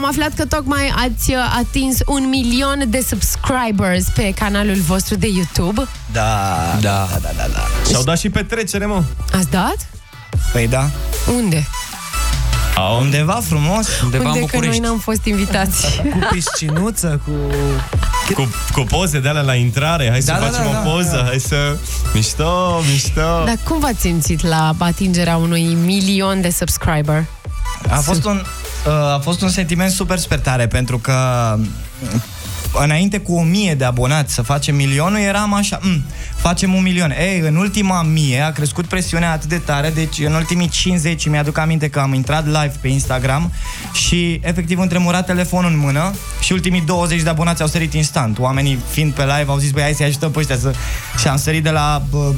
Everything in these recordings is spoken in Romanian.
Am aflat că tocmai ați atins 1 milion de subscribers pe canalul vostru de YouTube. Da. Și-au dat și petrecere, mă. Ați dat? Păi da. Unde? Undeva frumos. Undeva în București. Că noi n-am fost invitați. Cu piscinuță, cu poze de alea la intrare. Hai să facem o poză. Hai să... Mișto. Dar cum v-ați simțit la atingerea unui milion de subscriber? A fost un sentiment super tare, pentru că înainte cu 1000 de abonați să facem milionul, eram așa, facem 1 milion. În ultima 1000 a crescut presiunea atât de tare, deci în ultimii 50 mi-aduc aminte că am intrat live pe Instagram și efectiv îmi tremura telefonul în mână și ultimii 20 de abonați au sărit instant. Oamenii fiind pe live au zis, băi, hai să-i ajutăm pe ăștia și am sărit de la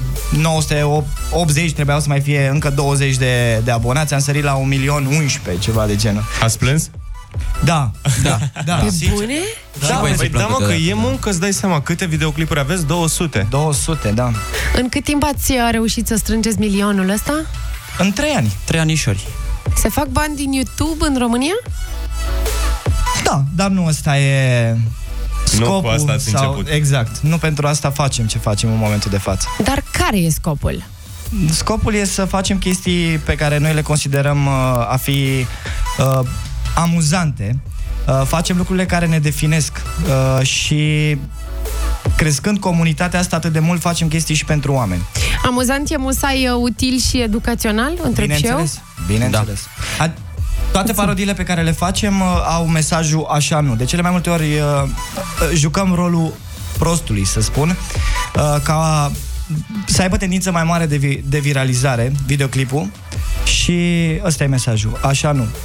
980, trebuiau să mai fie încă 20 de abonați, am sărit la 1.011.000, ceva de genul. Ați plâns? Da. Pe bune? Da, mă, că e muncă, îți dai seama câte videoclipuri aveți? 200. 200, da. În cât timp ați reușit să strângeți milionul ăsta? În 3 ani. 3 anișori. Se fac bani din YouTube în România? Da, dar nu ăsta e scopul. Nu cu asta ați început. Exact. Nu pentru asta facem ce facem în momentul de față. Dar care e scopul? Scopul e să facem chestii pe care noi le considerăm a fi amuzante. Facem lucrurile care ne definesc și crescând comunitatea asta atât de mult, facem chestii și pentru oameni. Amuzant e musai util și educațional, întreb și eu? Bineînțeles. Da. Toate parodiile pe care le facem au mesajul așa nu. De cele mai multe ori jucăm rolul prostului, să spun, ca să aibă tendință mai mare de viralizare videoclipul și ăsta e mesajul. Așa nu.